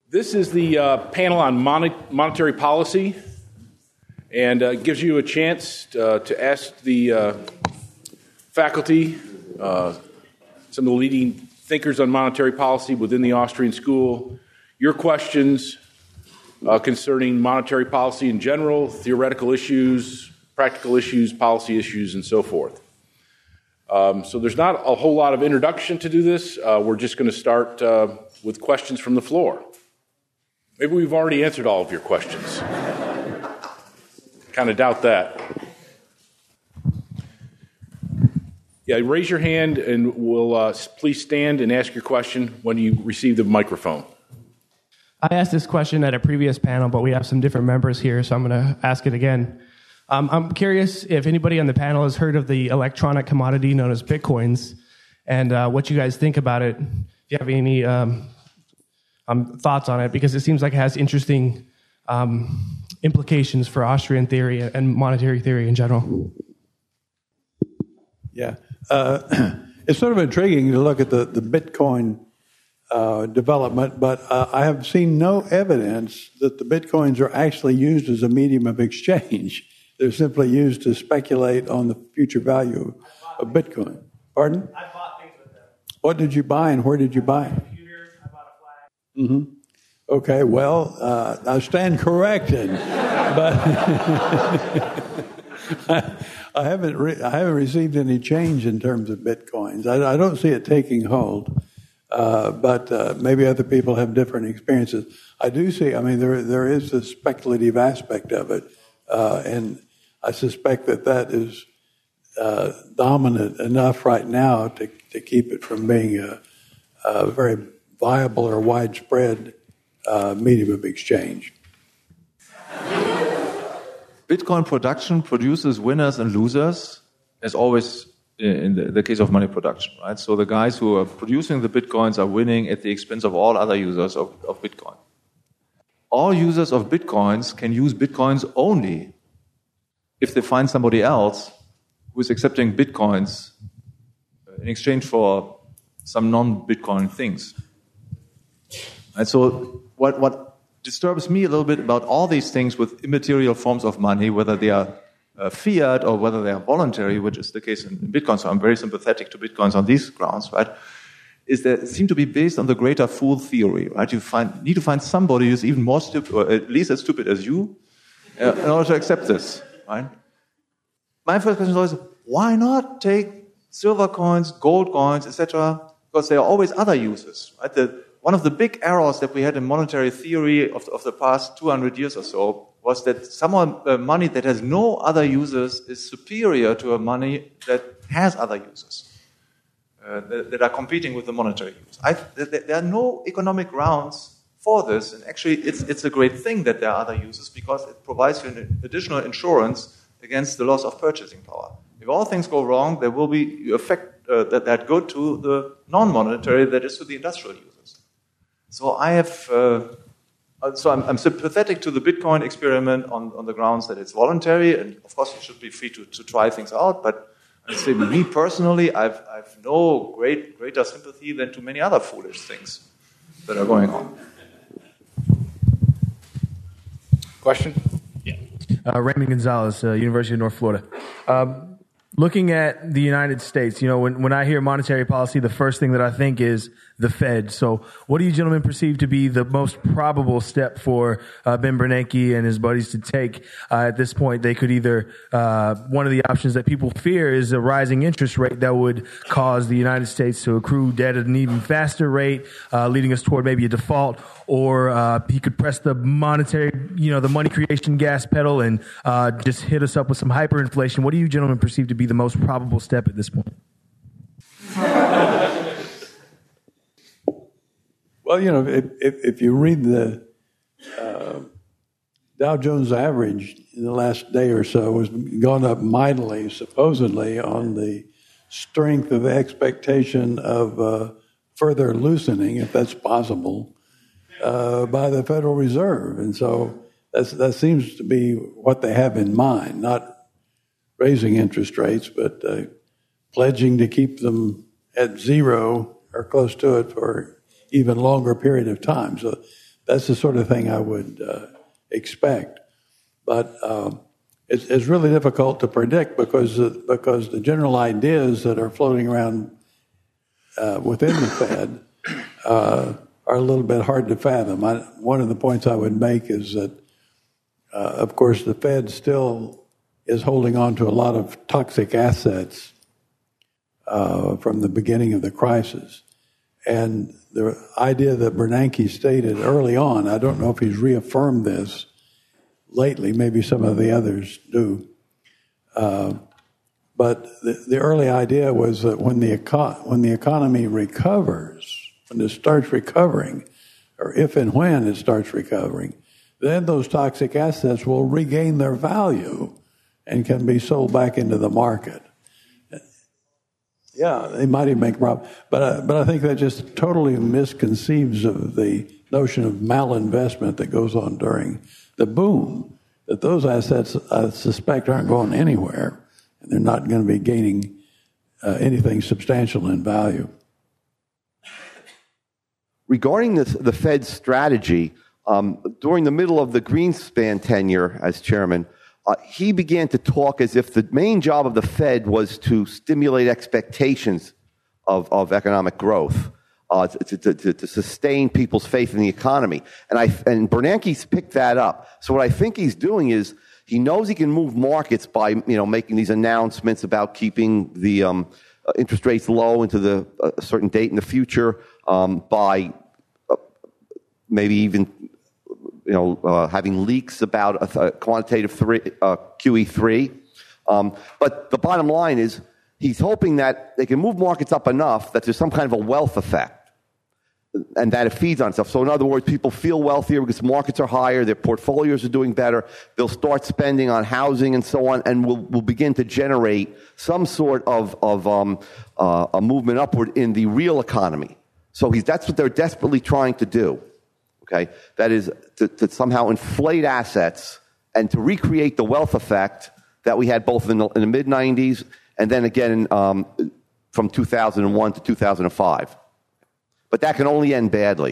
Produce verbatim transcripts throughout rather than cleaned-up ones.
This is the uh, panel on mon- monetary policy, and uh, gives you a chance uh, to ask the uh, faculty, uh, some of the leading thinkers on monetary policy within the Austrian school, your questions uh, concerning monetary policy in general, theoretical issues, practical issues, policy issues, and so forth. Um, so there's not a whole lot of introduction to do this. Uh, we're just going to start uh, with questions from the floor. Maybe we've already answered all of your questions. Kind of doubt that. Yeah, raise your hand and we'll uh, please stand and ask your question when you receive the microphone. I asked this question at a previous panel, but we have some different members here, so I'm going to ask it again. Um, I'm curious if anybody on the panel has heard of the electronic commodity known as Bitcoins and uh, what you guys think about it. If you have any um, um, thoughts on it, because it seems like it has interesting um, implications for Austrian theory and monetary theory in general. Yeah. Uh, it's sort of intriguing to look at the, the Bitcoin uh, development, but uh, I have seen no evidence that the Bitcoins are actually used as a medium of exchange. They're simply used to speculate on the future value of Bitcoin. Pardon? I bought things with them. What did you buy and where did you buy? I bought a computer, I bought a flag. Mm-hmm. Okay, well, uh, I stand corrected, but I haven't re- I haven't received any change in terms of Bitcoins. I, I don't see it taking hold, uh, but uh, maybe other people have different experiences. I do see. I mean, there there is the speculative aspect of it, uh, and I suspect that that is uh, dominant enough right now to, to keep it from being a, a very viable or widespread uh, medium of exchange. Bitcoin production produces winners and losers, as always in the, the case of money production, right? So the guys who are producing the Bitcoins are winning at the expense of all other users of, of Bitcoin. All users of Bitcoins can use Bitcoins only if they find somebody else who is accepting Bitcoins in exchange for some non-Bitcoin things. And so what, what disturbs me a little bit about all these things with immaterial forms of money, whether they are uh, fiat or whether they are voluntary, which is the case in, in Bitcoin, so I'm very sympathetic to Bitcoins on these grounds, right, is that it seems to be based on the greater fool theory, right? You find, need to find somebody who's even more stupid, or at least as stupid as you, uh, in order to accept this. Right? My first question is always, why not take silver coins, gold coins, et cetera? Because there are always other uses. Right? The, one of the big errors that we had in monetary theory of, of the past two hundred years or so was that someone uh, money that has no other uses is superior to a money that has other uses uh, that, that are competing with the monetary use. I, th- there are no economic grounds for this, and actually it's it's a great thing that there are other uses because it provides you an additional insurance against the loss of purchasing power. If all things go wrong, there will be effect uh, that, that go to the non-monetary, that is to the industrial users. So I have, uh, so I'm, I'm sympathetic to the Bitcoin experiment on, on the grounds that it's voluntary, and of course you should be free to, to try things out, but I say me personally, I've, I've no great greater sympathy than to many other foolish things that are going on. Question? Yeah. Uh, Raymond Gonzalez, uh, University of North Florida. Um, looking at the United States, you know, when, when I hear monetary policy, the first thing that I think is the Fed. So what do you gentlemen perceive to be the most probable step for uh, Ben Bernanke and his buddies to take uh, at this point? They could either, uh, one of the options that people fear is a rising interest rate that would cause the United States to accrue debt at an even faster rate, uh, leading us toward maybe a default, or uh, he could press the monetary, you know, the money creation gas pedal and uh, just hit us up with some hyperinflation. What do you gentlemen perceive to be the most probable step at this point? Well, you know, if, if, if you read the uh, Dow Jones average in the last day or so has gone up mightily, supposedly, on the strength of the expectation of uh, further loosening, if that's possible, uh, by the Federal Reserve. And so that's, that seems to be what they have in mind, not raising interest rates, but uh, pledging to keep them at zero or close to it for even longer period of time. So that's the sort of thing I would uh, expect. But um, it's, it's really difficult to predict because uh, because the general ideas that are floating around uh, within the Fed uh, are a little bit hard to fathom. I, one of the points I would make is that, uh, of course, the Fed still is holding on to a lot of toxic assets uh, from the beginning of the crisis. And the idea that Bernanke stated early on, I don't know if he's reaffirmed this lately, maybe some of the others do, uh, but the, the early idea was that when the, eco- when the economy recovers, when it starts recovering, or if and when it starts recovering, then those toxic assets will regain their value and can be sold back into the market. Yeah, they might even make profit, but uh, but I think that just totally misconceives of the notion of malinvestment that goes on during the boom. That those assets, I suspect, aren't going anywhere, and they're not going to be gaining uh, anything substantial in value. Regarding the, the Fed's strategy, um, during the middle of the Greenspan tenure as chairman, Uh, he began to talk as if the main job of the Fed was to stimulate expectations of, of economic growth, uh, to, to, to, to sustain people's faith in the economy. And, I, and Bernanke's picked that up. So what I think he's doing is he knows he can move markets by, you know, making these announcements about keeping the um, uh, interest rates low into the, uh, a certain date in the future, um, by uh, maybe even you know, uh, having leaks about a, th- a quantitative three, uh, Q E three. Um, but the bottom line is he's hoping that they can move markets up enough that there's some kind of a wealth effect and that it feeds on itself. So in other words, people feel wealthier because markets are higher, their portfolios are doing better, they'll start spending on housing and so on, and will will begin to generate some sort of, of um, uh, a movement upward in the real economy. So he's, that's what they're desperately trying to do. Okay, that is to, to somehow inflate assets and to recreate the wealth effect that we had both in the, in the mid nineties and then again um, from two thousand one to two thousand five. But that can only end badly.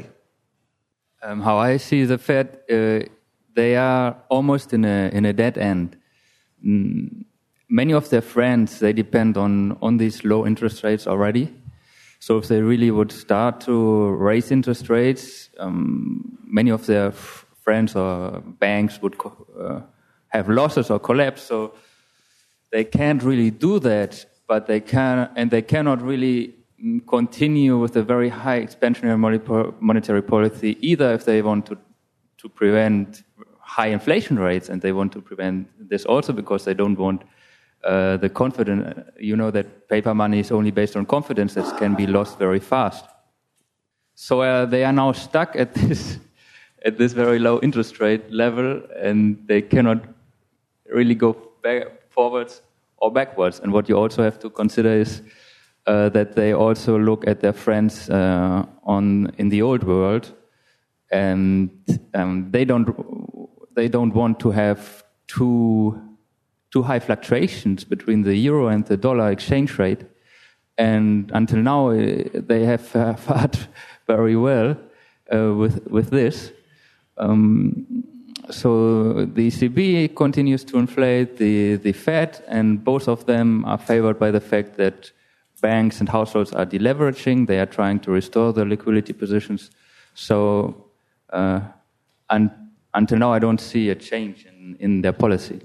Um, how I see the Fed, uh, they are almost in a in a dead end. Mm, many of their friends, they depend on on these low interest rates already. So if they really would start to raise interest rates, um, many of their f- friends or banks would co- uh, have losses or collapse. So they can't really do that, but they can, and they cannot really continue with a very high expansionary monetary policy either if they want to to prevent high inflation rates, and they want to prevent this also because they don't want Uh, the confidence, you know that paper money is only based on confidence that can be lost very fast. So uh, they are now stuck at this at this very low interest rate level, and they cannot really go back, forwards or backwards. And what you also have to consider is uh, that they also look at their friends uh, on in the old world, and um, they don't they don't want to have too. too high fluctuations between the euro and the dollar exchange rate. And until now, uh, they have uh, fared very well uh, with with this. Um, so the E C B continues to inflate the, the Fed, and both of them are favored by the fact that banks and households are deleveraging. They are trying to restore their liquidity positions. So uh, un- until now, I don't see a change in, in their policy.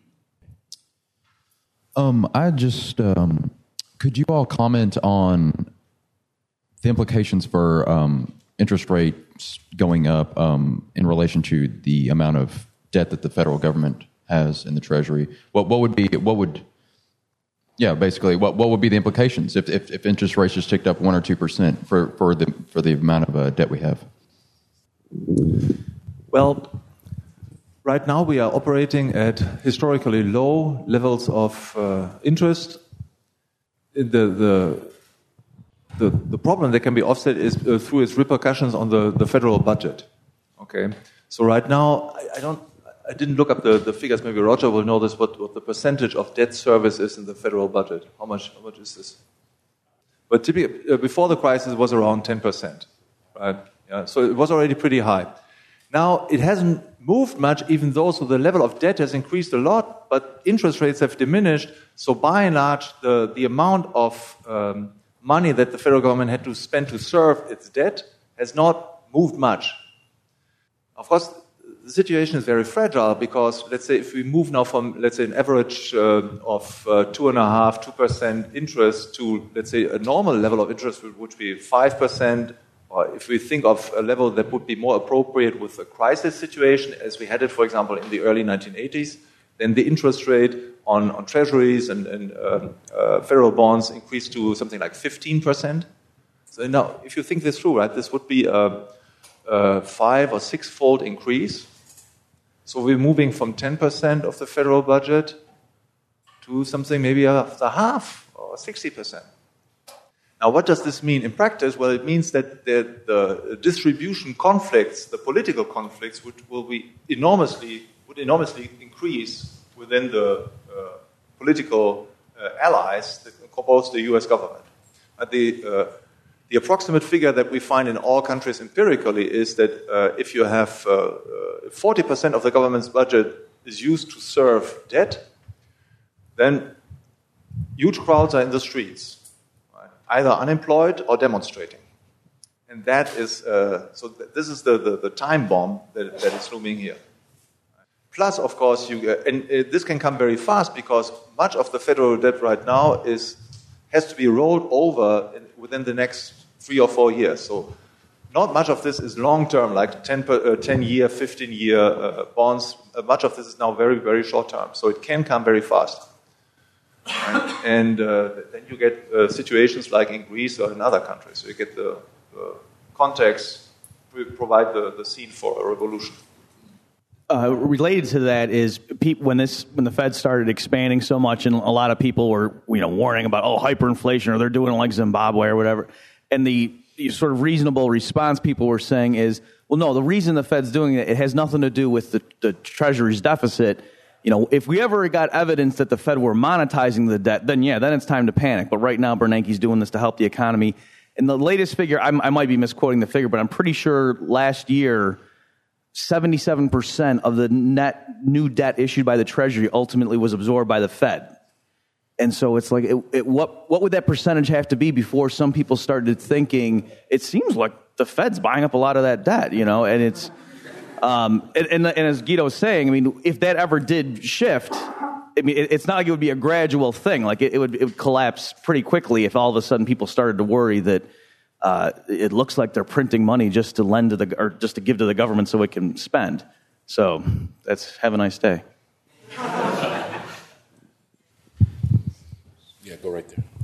Um, I just, um, could you all comment on the implications for um, interest rates going up um, in relation to the amount of debt that the federal government has in the Treasury? What what would be, what would, yeah, basically, what, what would be the implications if, if, if interest rates just ticked up one or two percent for, for, the, for the amount of uh, debt we have? Well, right now, we are operating at historically low levels of uh, interest. The, the the the problem that can be offset is uh, through its repercussions on the, the federal budget. Okay, so right now, I, I don't, I didn't look up the, the figures. Maybe Roger will know this. What, what the percentage of debt service is in the federal budget? How much? How much is this? But typically, uh, before the crisis, it was around ten percent, right? Yeah, so it was already pretty high. Now, it hasn't moved much, even though so the level of debt has increased a lot, but interest rates have diminished. So by and large, the, the amount of um, money that the federal government had to spend to serve its debt has not moved much. Of course, the situation is very fragile because, let's say, if we move now from, let's say, an average uh, of uh, two and a half, two percent interest to, let's say, a normal level of interest, which would be five percent, or if we think of a level that would be more appropriate with a crisis situation, as we had it, for example, in the early nineteen eighties, then the interest rate on, on treasuries and, and um, uh, federal bonds increased to something like fifteen percent. So now, if you think this through, right, this would be a, a five or six-fold increase. So we're moving from ten percent of the federal budget to something maybe of the half or sixty percent. Now, what does this mean in practice? Well, it means that the, the distribution conflicts, the political conflicts, would, will be enormously, would enormously increase within the uh, political uh, allies that compose the U S government. But the, uh, the approximate figure that we find in all countries empirically is that uh, if you have uh, uh, forty percent of the government's budget is used to serve debt, then huge crowds are in the streets, either unemployed or demonstrating. And that is, uh, so th- this is the, the, the time bomb that, that is looming here. Plus, of course, you, uh, and uh, this can come very fast because much of the federal debt right now is has to be rolled over in, within the next three or four years. So not much of this is long-term, like ten, per, uh, ten-year, fifteen-year uh, bonds. Uh, much of this is now very, very short-term. So it can come very fast. Right? And uh, then you get uh, situations like in Greece or in other countries. So you get the, the context, provide the, the scene for a revolution. Uh, related to that is people, when this when the Fed started expanding so much, and a lot of people were you know warning about oh hyperinflation or they're doing it like Zimbabwe or whatever, and the, the sort of reasonable response people were saying is, well, no, the reason the Fed's doing it, it has nothing to do with the, the Treasury's deficit. You know, if we ever got evidence that the Fed were monetizing the debt, then yeah, then it's time to panic. But right now, Bernanke's doing this to help the economy. And the latest figure, I'm, I might be misquoting the figure, but I'm pretty sure last year, seventy-seven percent of the net new debt issued by the Treasury ultimately was absorbed by the Fed. And so it's like, it, it, what what would that percentage have to be before some people started thinking, it seems like the Fed's buying up a lot of that debt, you know, and it's... Um, and, and, and as Guido was saying, I mean, if that ever did shift, I mean, it, it's not like it would be a gradual thing. Like it, it would it would collapse pretty quickly if all of a sudden people started to worry that uh, it looks like they're printing money just to lend to the or just to give to the government so it can spend. So that's have a nice day. Yeah, go right there.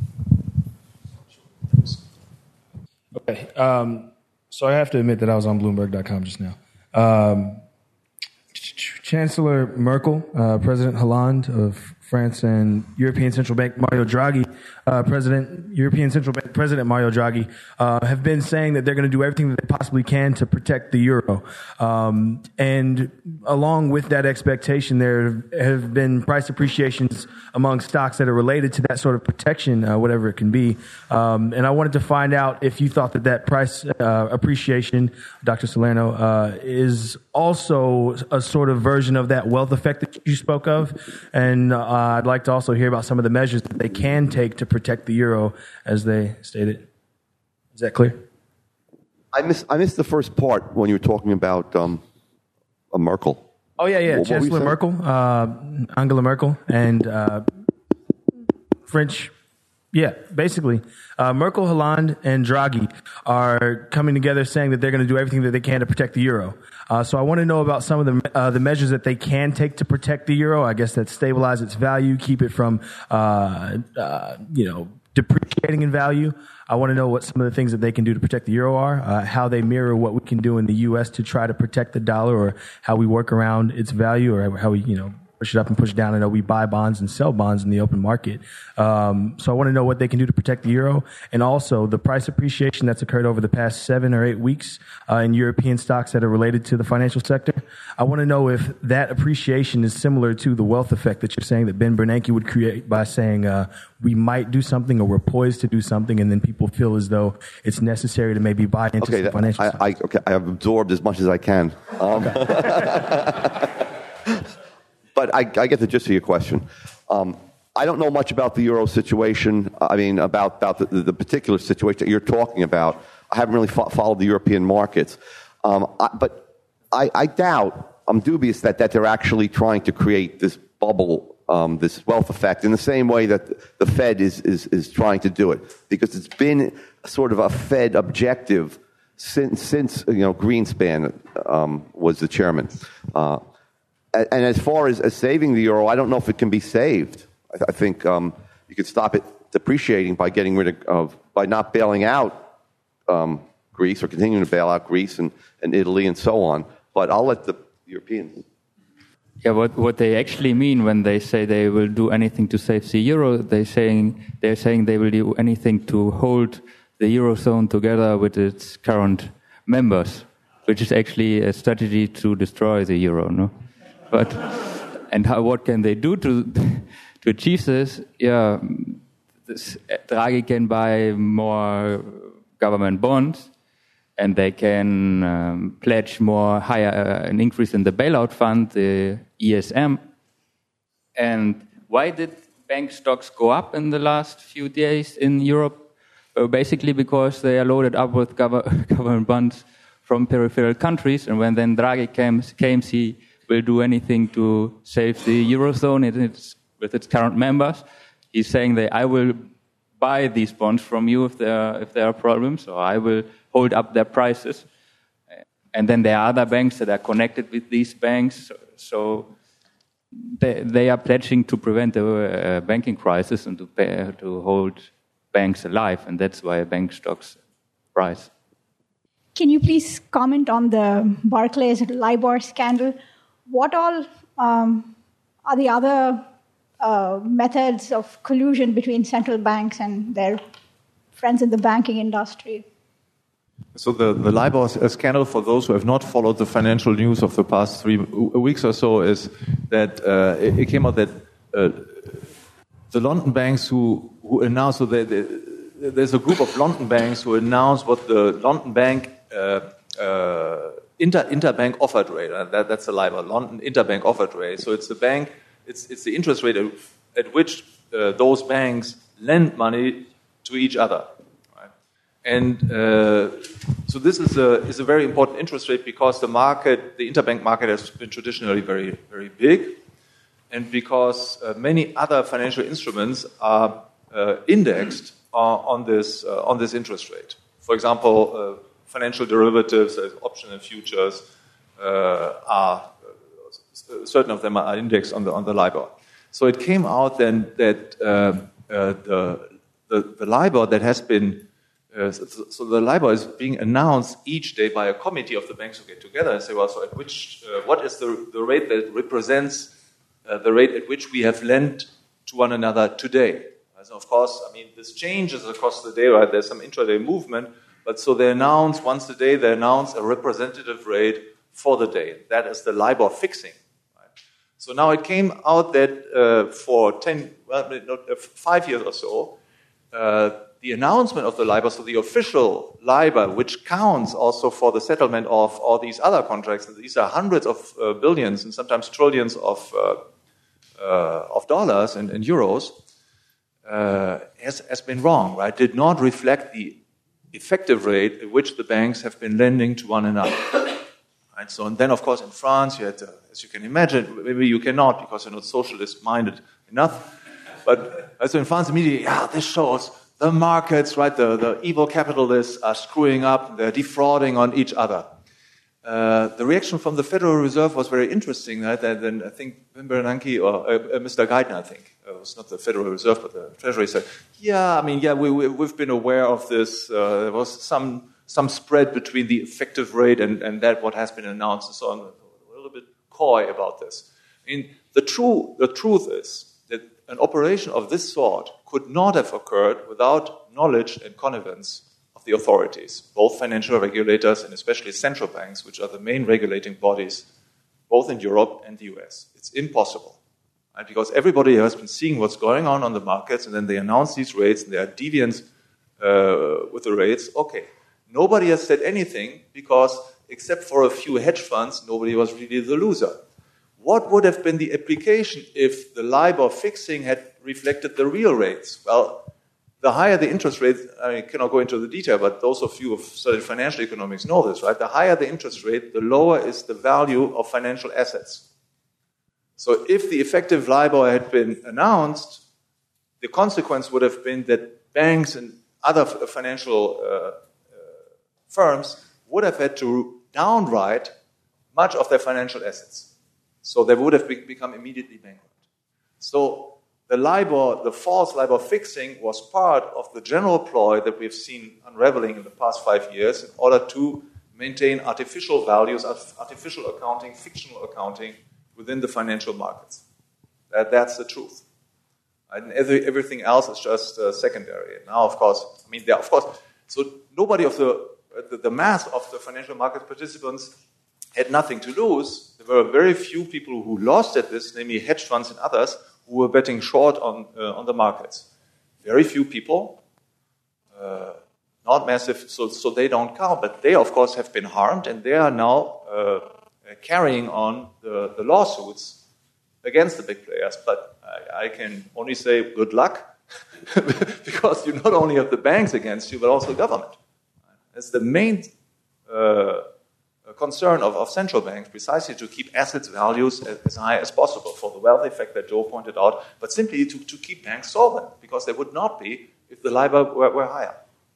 Okay. Um, so I have to admit that I was on Bloomberg dot com just now. Um, Chancellor Merkel, uh, President Hollande of France, and European Central Bank Mario Draghi, uh, President European Central Bank President Mario Draghi, uh, have been saying that they're going to do everything that they possibly can to protect the euro. Um, and along with that expectation, there have been price appreciations among stocks that are related to that sort of protection, uh, whatever it can be. Um, and I wanted to find out if you thought that that price uh, appreciation, Doctor Salerno, uh, is also a sort of version of that wealth effect that you spoke of. And uh, I'd like to also hear about some of the measures that they can take to protect the euro, as they stated. Is that clear? I missed, I missed the first part when you were talking about um, a Merkel. Oh, yeah, yeah. What, Chancellor what Merkel, uh, Angela Merkel, and uh, French. Yeah, basically. Uh, Merkel, Hollande, and Draghi are coming together saying that they're going to do everything that they can to protect the euro. Uh, so I want to know about some of the uh, the measures that they can take to protect the euro. I guess that stabilize its value, keep it from, uh, uh, you know, depreciating in value. I want to know what some of the things that they can do to protect the euro are, uh, how they mirror what we can do in the U S to try to protect the dollar, or how we work around its value, or how we, you know, push it up and push it down. I know we buy bonds and sell bonds in the open market. Um, so I want to know what they can do to protect the euro, and also the price appreciation that's occurred over the past seven or eight weeks uh, in European stocks that are related to the financial sector. I want to know if that appreciation is similar to the wealth effect that you're saying that Ben Bernanke would create by saying uh, we might do something or we're poised to do something, and then people feel as though it's necessary to maybe buy into okay, some financial I, I, okay, I have absorbed as much as I can. Um, Okay. But I, I get the gist of your question. Um, I don't know much about the euro situation. I mean, about, about the, the particular situation that you're talking about. I haven't really fo- followed the European markets. Um, I, but I, I doubt, I'm dubious that, that they're actually trying to create this bubble, um, this wealth effect, in the same way that the Fed is, is, is trying to do it. Because it's been sort of a Fed objective since, since you know, Greenspan um, was the chairman. Uh, And as far as, as saving the euro, I don't know if it can be saved. I, th- I think um, you could stop it depreciating by getting rid of, of by not bailing out um, Greece or continuing to bail out Greece and, and Italy and so on. But I'll let the Europeans. Yeah, what what they actually mean when they say they will do anything to save the euro, they saying they're saying they will do anything to hold the eurozone together with its current members, which is actually a strategy to destroy the euro, no? But and how, what can they do to to achieve this? Yeah, this, Draghi can buy more government bonds, and they can um, pledge more higher uh, an increase in the bailout fund, the E S M. And why did bank stocks go up in the last few days in Europe? Uh, basically because they are loaded up with gov- government bonds from peripheral countries, and when then Draghi came, came he will do anything to save the eurozone its, with its current members. He's saying that I will buy these bonds from you if there are, if there are problems, or I will hold up their prices. And then there are other banks that are connected with these banks, so, so they, they are pledging to prevent a uh, banking crisis and to pay, to hold banks alive, and that's why bank stocks rise. Can you please comment on the Barclays LIBOR scandal? What all um, are the other uh, methods of collusion between central banks and their friends in the banking industry? So the, the LIBOR scandal, for those who have not followed the financial news of the past three weeks or so, is that uh, it, it came out that uh, the London banks who, who announced, so they, they, there's a group of London banks who announced what the London bank uh, uh, Inter, interbank offered rate, uh, that, that's the LIBOR, London interbank offered rate. So it's the bank, it's, it's the interest rate at, at which uh, those banks lend money to each other. Right? And uh, so this is a, is a very important interest rate because the market, the interbank market has been traditionally very, very big, and because uh, many other financial instruments are uh, indexed uh, on this uh, on this interest rate. For example, uh, financial derivatives, uh, option and futures, uh, are uh, certain of them are indexed on the on the LIBOR. So it came out then that uh, uh, the, the the LIBOR that has been uh, so, so the LIBOR is being announced each day by a committee of the banks who get together and say, well, so at which uh, what is the the rate that represents uh, the rate at which we have lent to one another today? So of course, I mean this changes across the day, right? There's some intraday movement. But so they announce, once a day, they announce a representative rate for the day. That is the LIBOR fixing. Right? So now it came out that uh, for ten, well, not, uh, five years or so, uh, the announcement of the LIBOR, so the official LIBOR, which counts also for the settlement of all these other contracts, and these are hundreds of uh, billions and sometimes trillions of, uh, uh, of dollars and, and euros, uh, has, has been wrong, right? Did not reflect the effective rate at which the banks have been lending to one another. Right? So, and then, of course, in France, you had, uh, as you can imagine, maybe you cannot because you're not socialist-minded enough, but so in France, immediately, yeah, this shows the markets, right, the, the evil capitalists are screwing up, they're defrauding on each other. Uh, the reaction from the Federal Reserve was very interesting. Right? And then I think Ben Bernanke or uh, uh, Mister Geithner, I think, uh, it was not the Federal Reserve, but the Treasury said, yeah, I mean, yeah, we, we, we've been aware of this. Uh, there was some some spread between the effective rate and, and that what has been announced and so on. A little bit coy about this. I mean, the, true, the truth is that an operation of this sort could not have occurred without knowledge and connivance of the authorities, both financial regulators and especially central banks, which are the main regulating bodies both in Europe and the U S. It's impossible, right? Because everybody has been seeing what's going on on the markets, and then they announce these rates, and there are deviants uh, with the rates. Okay, nobody has said anything because, except for a few hedge funds, nobody was really the loser. What would have been the application if the LIBOR fixing had reflected the real rates? Well, the higher the interest rate, I cannot go into the detail, but those of you who have studied financial economics know this, right? The higher the interest rate, the lower is the value of financial assets. So if the effective LIBOR had been announced, the consequence would have been that banks and other financial uh, uh, firms would have had to downwrite much of their financial assets. So they would have be- become immediately bankrupt. So the LIBOR, the false LIBOR fixing was part of the general ploy that we've seen unraveling in the past five years in order to maintain artificial values, artificial accounting, fictional accounting within the financial markets. That, that's the truth. And every, everything else is just uh, secondary. And now, of course, I mean, there, of course, so nobody of the, the, the mass of the financial market participants had nothing to lose. There were very few people who lost at this, namely hedge funds and others, who were betting short on uh, on the markets. Very few people, uh, not massive, so, so they don't count. But they, of course, have been harmed, and they are now uh, carrying on the, the lawsuits against the big players. But I, I can only say good luck, because you not only have the banks against you, but also the government. That's the main uh, concern of, of central banks, precisely to keep assets values as, as high as possible for the wealth effect that Joe pointed out, but simply to, to keep banks solvent, because they would not be if the LIBOR were, were higher.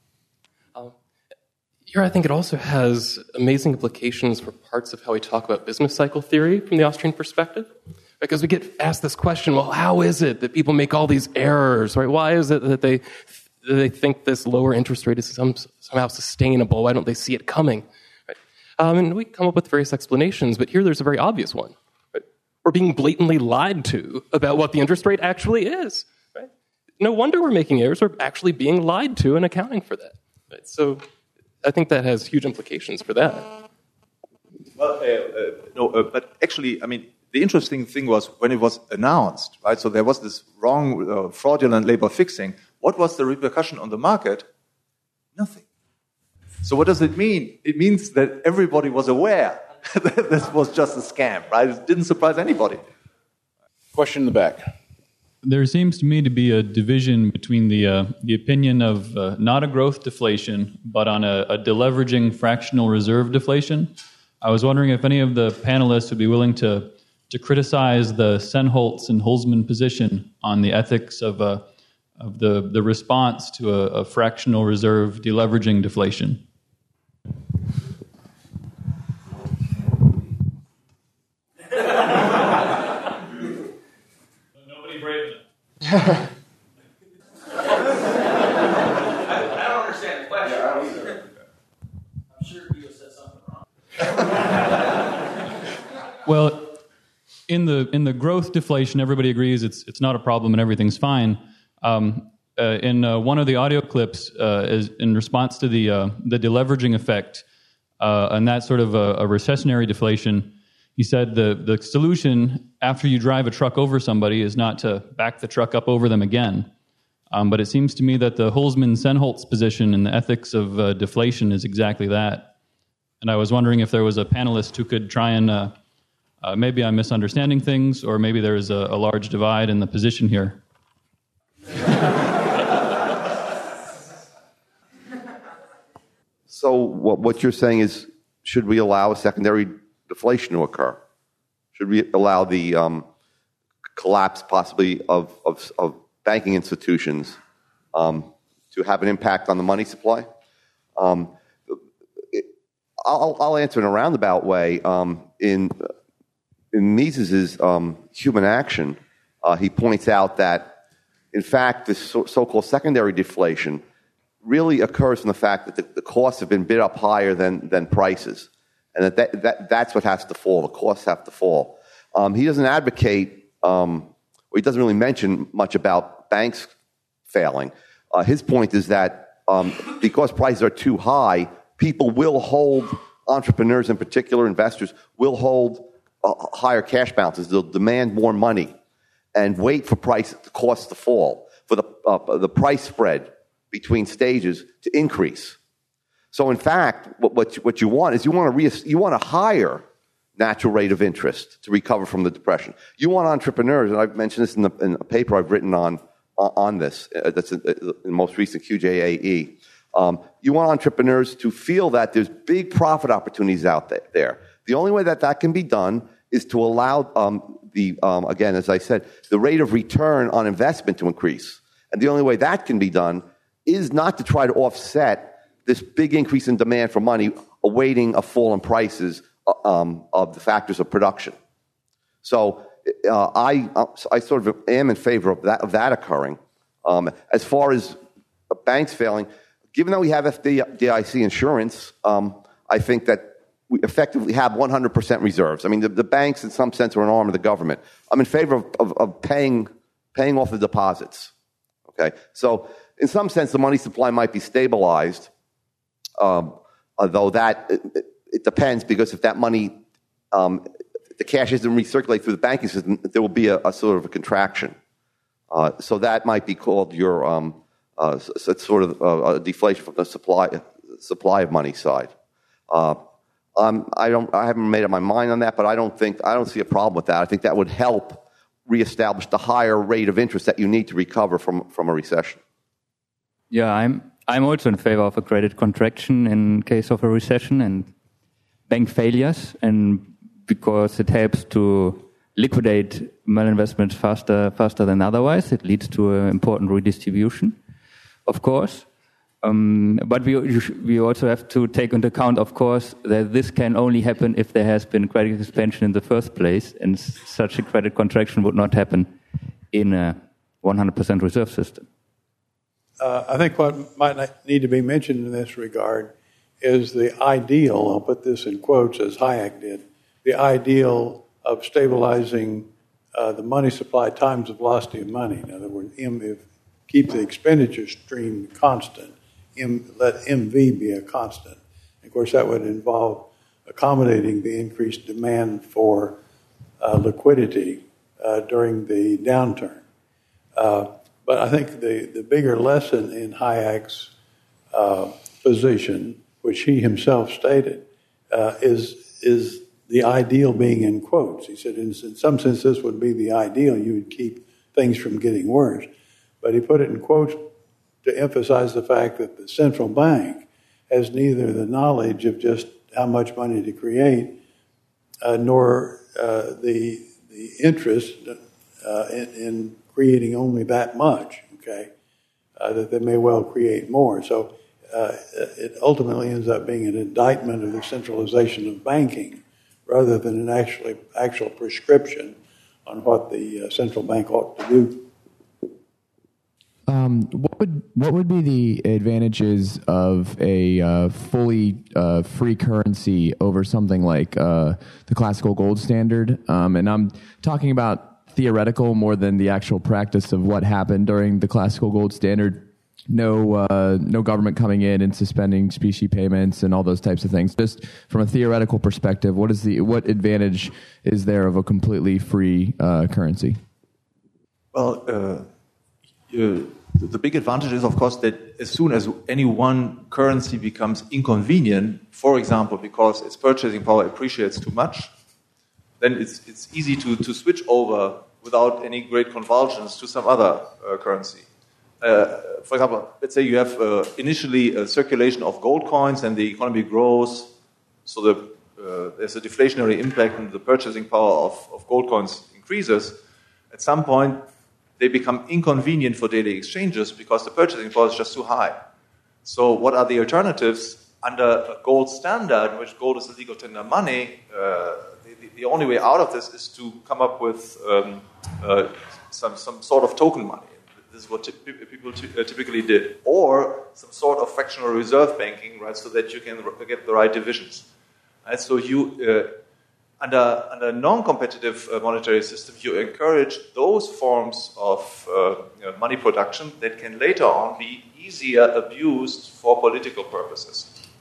Um, here I think it also has amazing implications for parts of how we talk about business cycle theory from the Austrian perspective. Because we get asked this question, well, how is it that people make all these errors, right? Why is it that they, that they think this lower interest rate is some, somehow sustainable? Why don't they see it coming? Um, and we come up with various explanations, but here there's a very obvious one. Right? We're being blatantly lied to about what the interest rate actually is. Right? No wonder we're making errors. We're actually being lied to and accounting for that. Right? So I think that has huge implications for that. Well, uh, uh, no, uh, but actually, I mean, the interesting thing was when it was announced, right? So there was this wrong, uh, fraudulent labor fixing. What was the repercussion on the market? Nothing. So what does it mean? It means that everybody was aware that this was just a scam, right? It didn't surprise anybody. Question in the back. There seems to me to be a division between the uh, the opinion of uh, not a growth deflation, but on a, a deleveraging fractional reserve deflation. I was wondering if any of the panelists would be willing to to criticize the Senholtz and Holzman position on the ethics of uh, of the, the response to a, a fractional reserve deleveraging deflation. Nobody brave enough. I don't understand the question. Yeah, I don't either. I'm sure you said something wrong. Well, in the in the growth deflation, everybody agrees it's it's not a problem and everything's fine. Um, uh, in uh, one of the audio clips, uh, is in response to the uh, the deleveraging effect uh, and that sort of a, a recessionary deflation, he said the the solution after you drive a truck over somebody is not to back the truck up over them again. Um, but it seems to me that the Holzman-Senholtz position in the ethics of uh, deflation is exactly that. And I was wondering if there was a panelist who could try and uh, uh, maybe I'm misunderstanding things, or maybe there is a, a large divide in the position here. So what, what you're saying is, should we allow a secondary deflation to occur? Should we allow the um, collapse possibly of, of, of banking institutions um, to have an impact on the money supply? Um, it, I'll, I'll answer in a roundabout way. Um, in in Mises's um, Human Action, uh, he points out that, in fact, this so, so-called secondary deflation really occurs from the fact that the, the costs have been bid up higher than, than prices, and that, that, that that's what has to fall. The costs have to fall. Um, he doesn't advocate, um, or he doesn't really mention much about banks failing. Uh, his point is that um, because prices are too high, people will hold, entrepreneurs in particular, investors, will hold uh, higher cash balances. They'll demand more money and wait for price costs to fall, for the uh, the price spread between stages to increase. So, in fact, what what you, what you want is you want to re- you want a higher natural rate of interest to recover from the depression. You want entrepreneurs, and I've mentioned this in, the, in a paper I've written on on this. Uh, that's in, in the most recent Q J A E. Um, you want entrepreneurs to feel that there's big profit opportunities out there. The only way that that can be done is to allow um, the, um, again, as I said, the rate of return on investment to increase. And the only way that can be done is not to try to offset this big increase in demand for money awaiting a fall in prices uh, um, of the factors of production. So uh, I, I sort of am in favor of that, of that occurring. Um, as far as banks failing, given that we have F D I C insurance, um, I think that we effectively have one hundred percent reserves. I mean, the, the banks, in some sense, are an arm of the government. I'm in favor of, of, of paying paying off the deposits. Okay, so in some sense, the money supply might be stabilized, um, although that it, it depends, because if that money, um, if the cash isn't recirculated through the banking system, there will be a, a sort of a contraction. Uh, so that might be called your um, uh, so it's sort of a, a deflation from the supply supply of money side. Uh, um, I don't. I haven't made up my mind on that, but I don't think I don't see a problem with that. I think that would help reestablish the higher rate of interest that you need to recover from from a recession. Yeah, I'm I'm also in favor of a credit contraction in case of a recession and bank failures, and because it helps to liquidate malinvestments faster faster than otherwise. It leads to an important redistribution, of course. Um, but we we also have to take into account, of course, that this can only happen if there has been credit expansion in the first place, and such a credit contraction would not happen in a one hundred percent reserve system. Uh, I think what might need to be mentioned in this regard is the ideal, I'll put this in quotes as Hayek did, the ideal of stabilizing uh, the money supply times the velocity of money. In other words, M, if, keep the expenditure stream constant, M, let M V be a constant. Of course, that would involve accommodating the increased demand for uh, liquidity uh, during the downturn. Uh, but I think the, the bigger lesson in Hayek's uh, position, which he himself stated, uh, is is the ideal being in quotes. He said, in, in some sense, this would be the ideal. You would keep things from getting worse. But he put it in quotes to emphasize the fact that the central bank has neither the knowledge of just how much money to create, uh, nor uh, the the interest uh, in, in creating only that much, okay, uh, that they may well create more. So uh, it ultimately ends up being an indictment of the centralization of banking, rather than an actually actual prescription on what the uh, central bank ought to do. Um, what would what would be the advantages of a uh, fully uh, free currency over something like uh, the classical gold standard? Um, and I'm talking about theoretical more than the actual practice of what happened during the classical gold standard. No, uh, no government coming in and suspending specie payments and all those types of things. Just from a theoretical perspective, what is the what advantage is there of a completely free uh, currency? Well, uh, uh, the big advantage is, of course, that as soon as any one currency becomes inconvenient, for example, because its purchasing power appreciates too much, then it's it's easy to to switch over without any great convulsions to some other uh, currency. Uh, for example, let's say you have uh, initially a circulation of gold coins and the economy grows, so the, uh, there's a deflationary impact and the purchasing power of, of gold coins increases. At some point, they become inconvenient for daily exchanges because the purchasing power is just too high. So what are the alternatives? Under a gold standard, in which gold is the legal tender money, uh, the, the only way out of this is to come up with um, uh, some, some sort of token money. This is what people typically did. Or some sort of fractional reserve banking, right, so that you can get the right divisions. Right? So you, uh, under, under a non-competitive uh, monetary system, you encourage those forms of uh, you know, money production that can later on be easier abused for political purposes.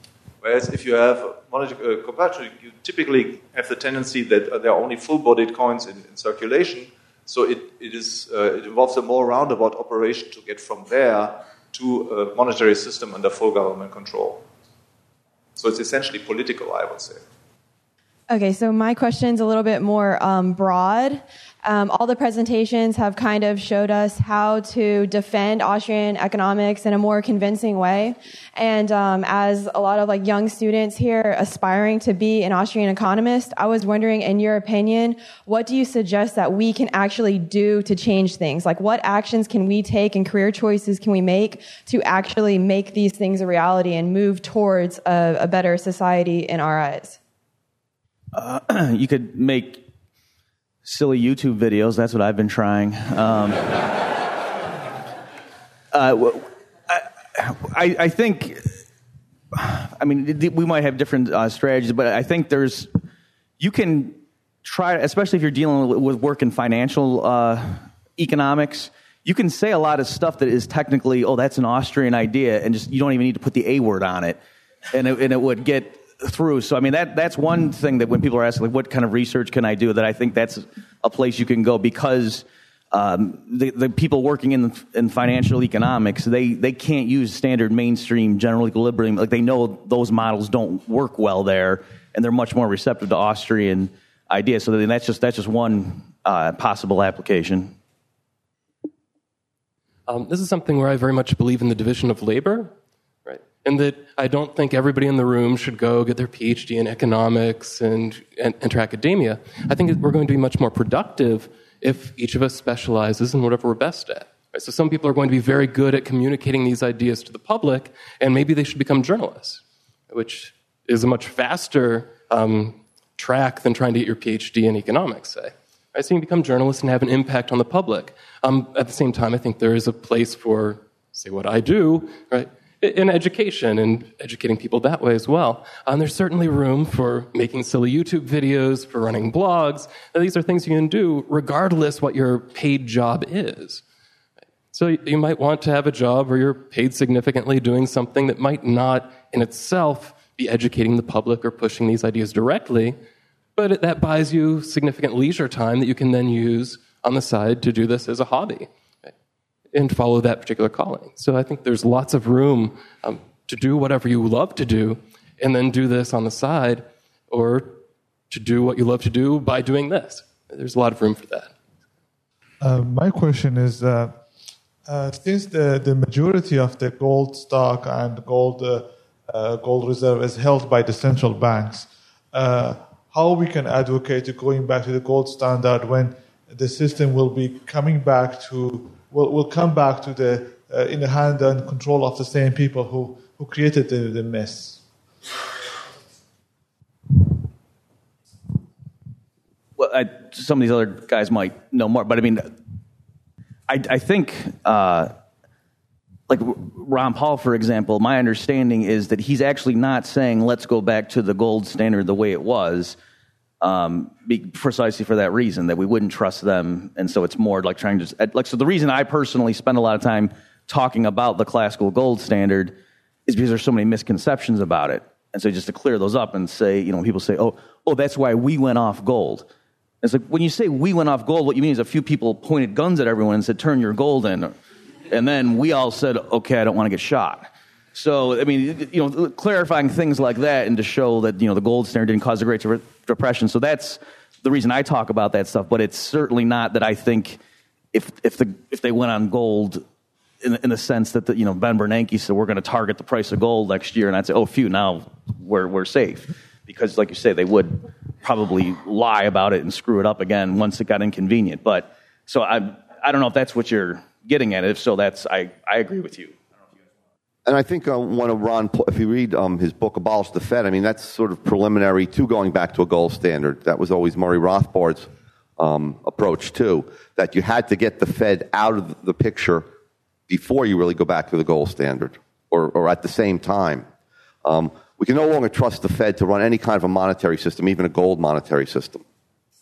Whereas if you have monetary uh, compulsion, you typically have the tendency that uh, there are only full-bodied coins in, in circulation. So it, it, is, uh, it involves a more roundabout operation to get from there to a monetary system under full government control. So it's essentially political, I would say. Okay, so my question's a little bit more um, broad. Um, all the presentations have kind of showed us how to defend Austrian economics in a more convincing way. And um, as a lot of like young students here aspiring to be an Austrian economist, I was wondering, in your opinion, what do you suggest that we can actually do to change things? Like, what actions can we take and career choices can we make to actually make these things a reality and move towards a, a better society in our eyes? Uh, you could make silly YouTube videos. That's what I've been trying. Um, uh, I, I think, I mean, we might have different uh, strategies, but I think there's, you can try, especially if you're dealing with work in financial uh, economics, you can say a lot of stuff that is technically, oh, that's an Austrian idea, and just you don't even need to put the A word on it, and it, and it would get through. So, I mean, that that's one thing that when people are asking, like, what kind of research can I do, that I think that's a place you can go, because um, the, the people working in in financial economics, they, they can't use standard mainstream general equilibrium. Like, they know those models don't work well there, and they're much more receptive to Austrian ideas. So then that's just that's just one uh, possible application. Um, this is something where I very much believe in the division of labor. And that I don't think everybody in the room should go get their P H D in economics and, and enter academia. I think we're going to be much more productive if each of us specializes in whatever we're best at. Right? So some people are going to be very good at communicating these ideas to the public, and maybe they should become journalists, which is a much faster um, track than trying to get your P H D in economics, say. Right? So you can become journalists and have an impact on the public. Um, at the same time, I think there is a place for, say, what I do, right? In education and educating people that way as well. Um, there's certainly room for making silly YouTube videos, for running blogs. Now, these are things you can do regardless what your paid job is. So you might want to have a job where you're paid significantly doing something that might not in itself be educating the public or pushing these ideas directly, but that buys you significant leisure time that you can then use on the side to do this as a hobby and follow that particular calling. So I think there's lots of room um, to do whatever you love to do and then do this on the side, or to do what you love to do by doing this. There's a lot of room for that. Uh, my question is, uh, uh, since the, the majority of the gold stock and gold uh, uh, gold reserve is held by the central banks, uh, how we can advocate to going back to the gold standard when the system will be coming back to Will will come back to the uh, in the hand and control of the same people who, who created the, the mess. Well, I, some of these other guys might know more, but I mean, I, I think uh, like Ron Paul, for example, my understanding is that he's actually not saying let's go back to the gold standard the way it was. Um, be precisely for that reason, that we wouldn't trust them, and so it's more like trying to like. So the reason I personally spend a lot of time talking about the classical gold standard is because there's so many misconceptions about it, and so just to clear those up and say, you know, when people say, "Oh, oh, that's why we went off gold," it's like when you say we went off gold, what you mean is a few people pointed guns at everyone and said, "Turn your gold in," and then we all said, "Okay, I don't want to get shot." So, I mean, you know, clarifying things like that and to show that, you know, the gold standard didn't cause a Great Depression. So that's the reason I talk about that stuff. But it's certainly not that I think if if the if they went on gold in, in the sense that, the, you know, Ben Bernanke said we're going to target the price of gold next year, and I'd say, oh, phew, now we're we're safe. Because, like you say, they would probably lie about it and screw it up again once it got inconvenient. But so I I don't know if that's what you're getting at. If so, that's I, I agree with you. And I think uh, one of Ron, if you read um, his book, Abolish the Fed, I mean, that's sort of preliminary to going back to a gold standard. That was always Murray Rothbard's um, approach, too, that you had to get the Fed out of the picture before you really go back to the gold standard, or, or at the same time. Um, we can no longer trust the Fed to run any kind of a monetary system, even a gold monetary system.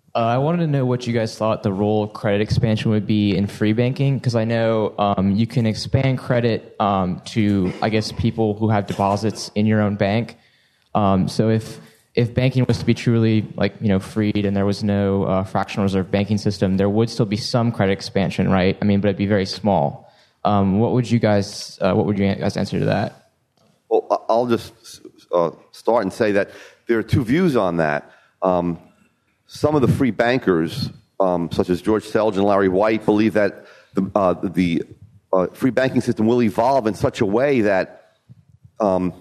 Uh, I wanted to know what you guys thought the role of credit expansion would be in free banking, because I know um, you can expand credit um, to, I guess, people who have deposits in your own bank. Um, so if if banking was to be truly like you know freed and there was no uh, fractional reserve banking system, there would still be some credit expansion, right? I mean, but it'd be very small. Um, what would you guys uh, What would you guys answer to that? Well, I'll just uh, start and say that there are two views on that. Um, some of the free bankers, um, such as George Selge and Larry White, believe that the, uh, the uh, free banking system will evolve in such a way that um,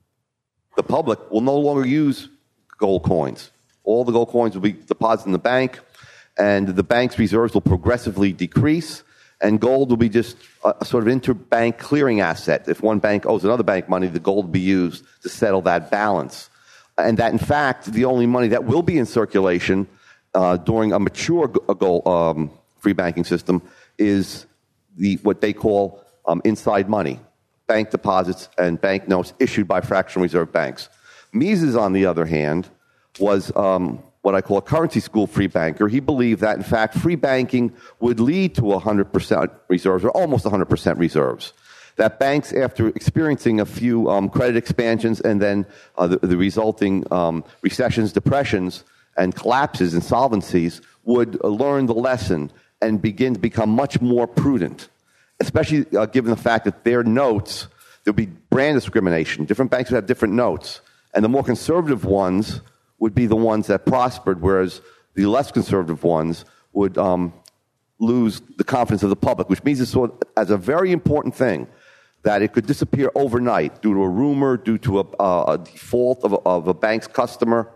the public will no longer use gold coins. All the gold coins will be deposited in the bank, and the bank's reserves will progressively decrease, and gold will be just a, a sort of interbank clearing asset. If one bank owes another bank money, the gold will be used to settle that balance. And that, in fact, the only money that will be in circulation uh, during a mature gold, um, free banking system is the what they call um, inside money, bank deposits and bank notes issued by fractional reserve banks. Mises, on the other hand, was um, what I call a currency school free banker. He believed that, in fact, free banking would lead to one hundred percent reserves, or almost one hundred percent reserves. That banks, after experiencing a few um, credit expansions and then uh, the, the resulting um, recessions, depressions, and collapses, insolvencies, would uh, learn the lesson and begin to become much more prudent, especially uh, given the fact that their notes, there would be brand discrimination. Different banks would have different notes, and the more conservative ones would be the ones that prospered, whereas the less conservative ones would um, lose the confidence of the public, which means it's as a very important thing that it could disappear overnight due to a rumor, due to a, uh, a default of a, of a bank's customer.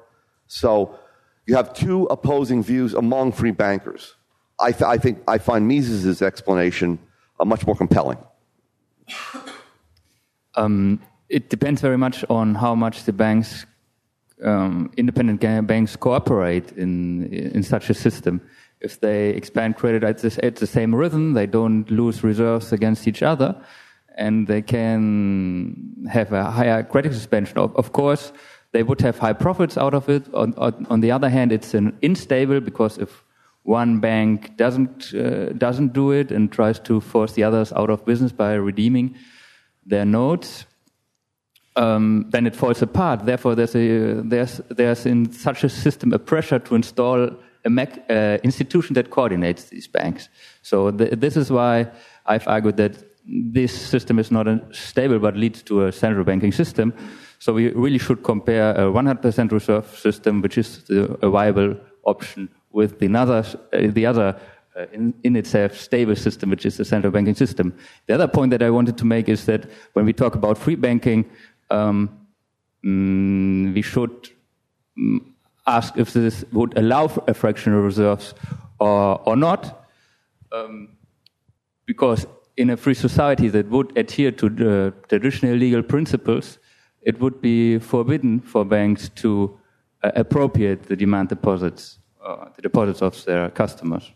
So you have two opposing views among free bankers. I, th- I think I find Mises' explanation uh, much more compelling. Um, it depends very much on how much the banks, um, independent banks, cooperate in in such a system. If they expand credit at the, at the same rhythm, they don't lose reserves against each other, and they can have a higher credit expansion. Of, of course, they would have high profits out of it. On, on, on the other hand, it's an unstable, because if one bank doesn't uh, doesn't do it and tries to force the others out of business by redeeming their notes, um, then it falls apart. Therefore, there's a there's there's in such a system a pressure to install a mech, uh, institution that coordinates these banks. So th- this is why I've argued that this system is not a stable, but leads to a central banking system. So we really should compare a one hundred percent reserve system, which is the, a viable option, with the other, uh, the other uh, in, in itself stable system, which is the central banking system. The other point that I wanted to make is that when we talk about free banking, um, mm, we should mm, ask if this would allow a fractional reserves or, or not, um, because in a free society that would adhere to the traditional legal principles, it would be forbidden for banks to uh, appropriate the demand deposits, uh, the deposits of their customers.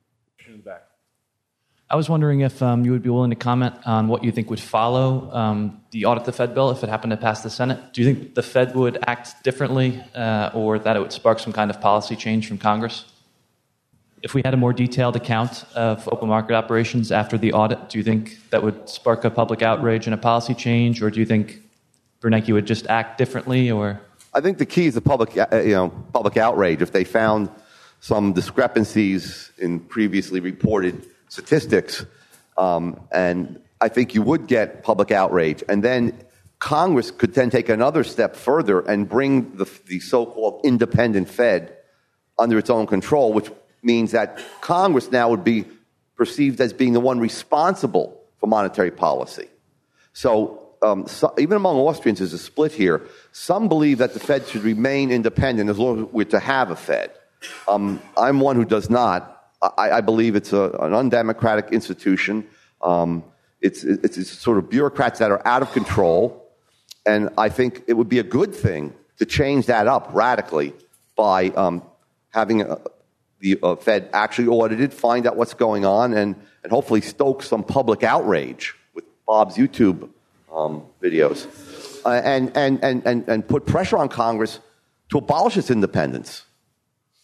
I was wondering if um, you would be willing to comment on what you think would follow um, the Audit the Fed bill if it happened to pass the Senate. Do you think the Fed would act differently uh, or that it would spark some kind of policy change from Congress? If we had a more detailed account of open market operations after the audit, do you think that would spark a public outrage and a policy change, or do you think Bernanke would just act differently? Or I think the key is the public, you know, public outrage. If they found some discrepancies in previously reported statistics, um, and I think you would get public outrage, and then Congress could then take another step further and bring the, the so-called independent Fed under its own control, which means that Congress now would be perceived as being the one responsible for monetary policy. So, um, so even among Austrians, there's a split here. Some believe that the Fed should remain independent as long as we're to have a Fed. Um, I'm one who does not. I, I believe it's a, an undemocratic institution. Um, it's, it's, it's sort of bureaucrats that are out of control, and I think it would be a good thing to change that up radically by um, having a the uh, Fed actually audited, find out what's going on, and, and hopefully stoke some public outrage with Bob's YouTube um, videos, uh, and, and, and, and, and put pressure on Congress to abolish its independence. Well,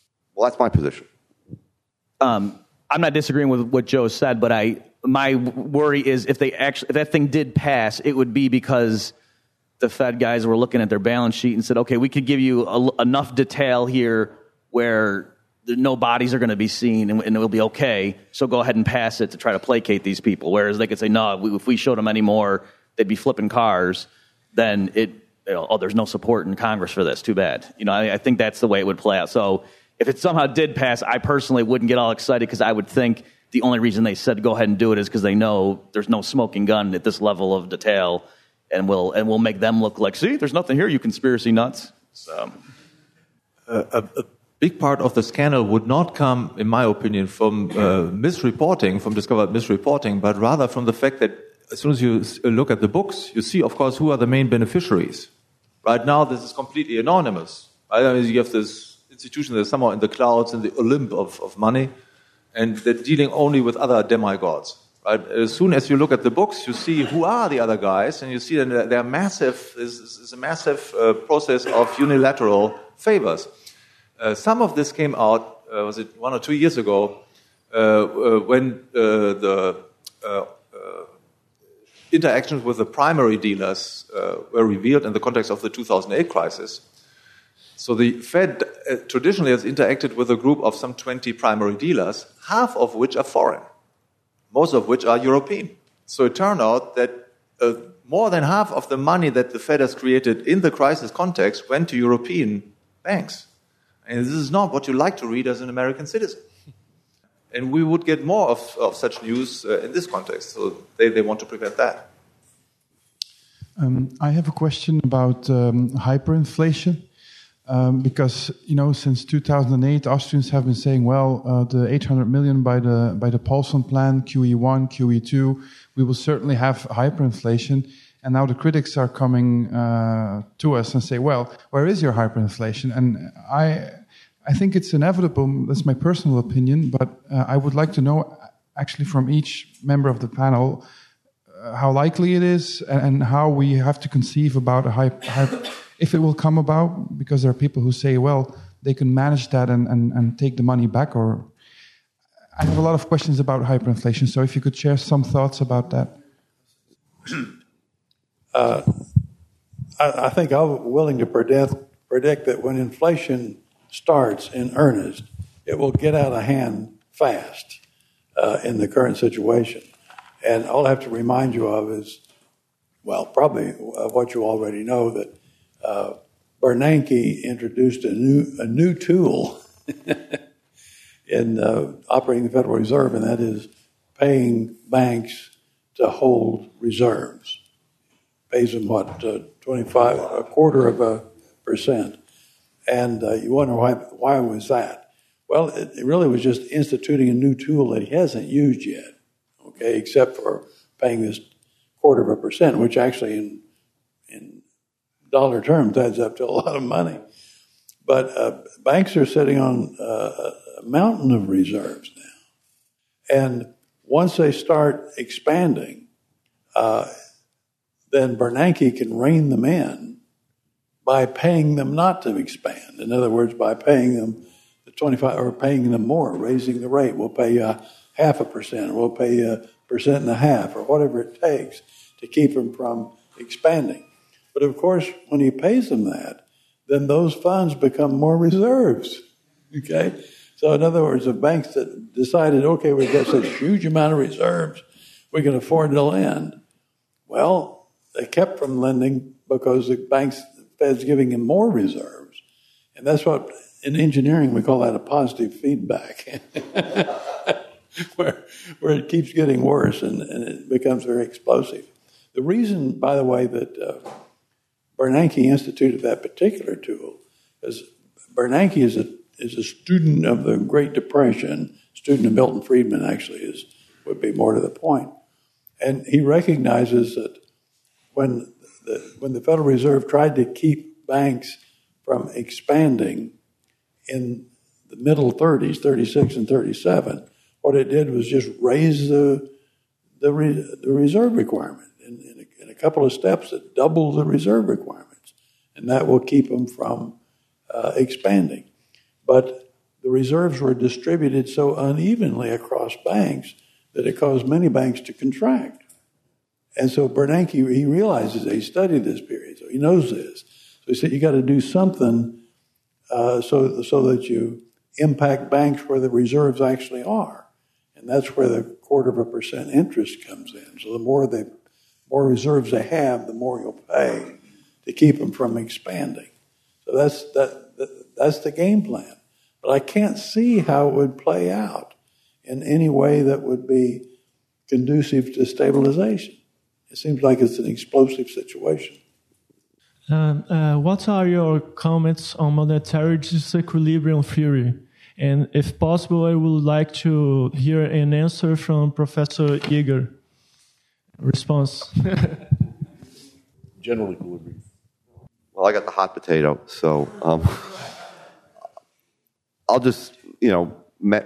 that's my position. Um, I'm not disagreeing with what Joe said, but I my worry is if they actually if that thing did pass, it would be because the Fed guys were looking at their balance sheet and said, okay, we could give you a, enough detail here where no bodies are going to be seen and, and it will be okay, so go ahead and pass it to try to placate these people. Whereas they could say, no, we, if we showed them any more, they'd be flipping cars, then it, you know, oh, there's no support in Congress for this, too bad. You know, I, I think that's the way it would play out. So if it somehow did pass, I personally wouldn't get all excited because I would think the only reason they said go ahead and do it is because they know there's no smoking gun at this level of detail, and we'll and we'll make them look like, see, there's nothing here, you conspiracy nuts. So, uh, a, a big part of the scandal would not come, in my opinion, from uh, misreporting, from discovered misreporting, but rather from the fact that as soon as you look at the books, you see, of course, who are the main beneficiaries. Right now, this is completely anonymous. Right? I mean, you have this institution that's somehow in the clouds, in the Olymp of, of money, and they're dealing only with other demigods. Right? As soon as you look at the books, you see who are the other guys, and you see that they're massive. This is a massive uh, process of unilateral favors. Uh, some of this came out, uh, was it one or two years ago, uh, uh, when uh, the uh, uh, interactions with the primary dealers uh, were revealed in the context of the two thousand eight crisis. So the Fed uh, traditionally has interacted with a group of some twenty primary dealers, half of which are foreign, most of which are European. So it turned out that uh, more than half of the money that the Fed has created in the crisis context went to European banks. And this is not what you like to read as an American citizen. And we would get more of, of such news uh, in this context. So they, they want to prevent that. Um, I have a question about um, hyperinflation. Um, because, you know, since two thousand eight, Austrians have been saying, well, uh, the eight hundred million by the by the Paulson plan, Q E one, Q E two, we will certainly have hyperinflation. And now the critics are coming uh, to us and say, well, where is your hyperinflation? And I I think it's inevitable. That's my personal opinion. But uh, I would like to know, actually, from each member of the panel, uh, how likely it is and, and how we have to conceive about a hype. hype if it will come about, because there are people who say, well, they can manage that and, and, and take the money back. Or I have a lot of questions about hyperinflation, so if you could share some thoughts about that. Uh, I, I think I'm willing to predict, predict that when inflation starts in earnest, it will get out of hand fast uh, in the current situation. And all I have to remind you of is, well, probably uh, what you already know, that Uh, Bernanke introduced a new a new tool in uh, operating the Federal Reserve, and that is paying banks to hold reserves. Pays them what uh, twenty-five, a quarter of a percent, and uh, you wonder why why was that? Well, it, it really was just instituting a new tool that he hasn't used yet. Okay, except for paying this quarter of a percent, which actually in in dollar terms adds up to a lot of money. But uh, banks are sitting on uh, a mountain of reserves now. And once they start expanding, uh, then Bernanke can rein them in by paying them not to expand. In other words, by paying them the twenty-five or paying them more, raising the rate. We'll pay you half a percent, or we'll pay you a percent and a half, or whatever it takes to keep them from expanding. But of course, when he pays them that, then those funds become more reserves. Okay? So in other words, the banks that decided, okay, we've got such a huge amount of reserves, we can afford to lend. Well, they kept from lending because the banks, the Fed's giving them more reserves. And that's what, in engineering, we call that a positive feedback, where, where it keeps getting worse and, and it becomes very explosive. The reason, by the way, that uh, Bernanke instituted that particular tool is Bernanke is a is a student of the Great Depression, student of Milton Friedman actually is would be more to the point, and he recognizes that when the when the Federal Reserve tried to keep banks from expanding in the middle thirties, thirty-six and thirty-seven, what it did was just raise the the, re, the reserve requirement. In, in, a, in a couple of steps, it doubled the reserve requirements, and that will keep them from uh, expanding. But the reserves were distributed so unevenly across banks that it caused many banks to contract. And so Bernanke, he realizes that he studied this period, so he knows this. So he said, you got to do something uh, so, so that you impact banks where the reserves actually are. And that's where the quarter of a percent interest comes in. So the more they, more reserves they have, the more you'll pay to keep them from expanding. So that's that, that that's the game plan. But I can't see how it would play out in any way that would be conducive to stabilization. It seems like it's an explosive situation. Um, uh, what are your comments on monetary disequilibrium theory? And if possible, I would like to hear an answer from Professor Yeager. Response. General equilibrium. Well, I got the hot potato, so um, I'll just, you know, me,